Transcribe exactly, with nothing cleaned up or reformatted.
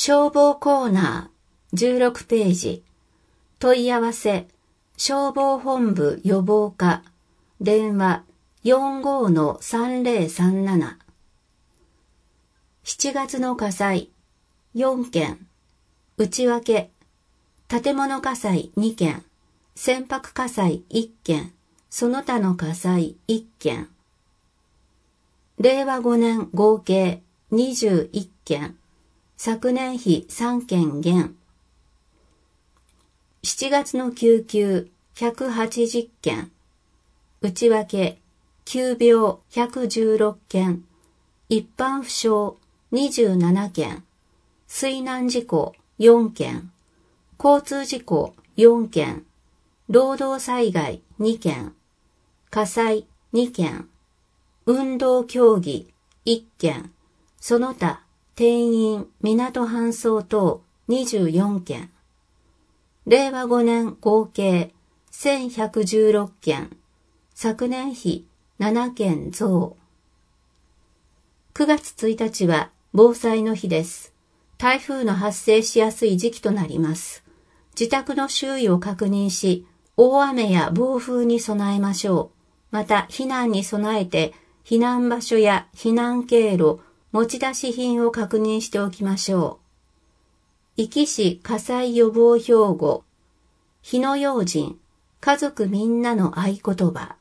消防コーナーじゅうろくページ。問い合わせ消防本部予防課電話 よんごーさんぜろさんなな。しちがつの火災よんけん、内訳建物火災にけん、船舶火災いっけん、その他の火災いっけん。れいわごねん合計にじゅういっけん、昨年比さんけん減。しちがつの救急ひゃくはちじゅっけん、内訳急病ひゃくじゅうろっけん、一般負傷にじゅうななけん、水難事故よんけん、交通事故よんけん、労働災害にけん、火災にけん、運動競技いっけん、その他転院、港搬送等にじゅうよんけん。れいわごねん合計せんひゃくじゅうろっけん、昨年比ななけん増。くがつついたちは防災の日です。台風の発生しやすい時期となります。自宅の周囲を確認し、大雨や暴風に備えましょう。また避難に備えて避難場所や避難経路、持ち出し品を確認しておきましょう。壱岐市火災予防標語、火の用心、家族みんなの合言葉。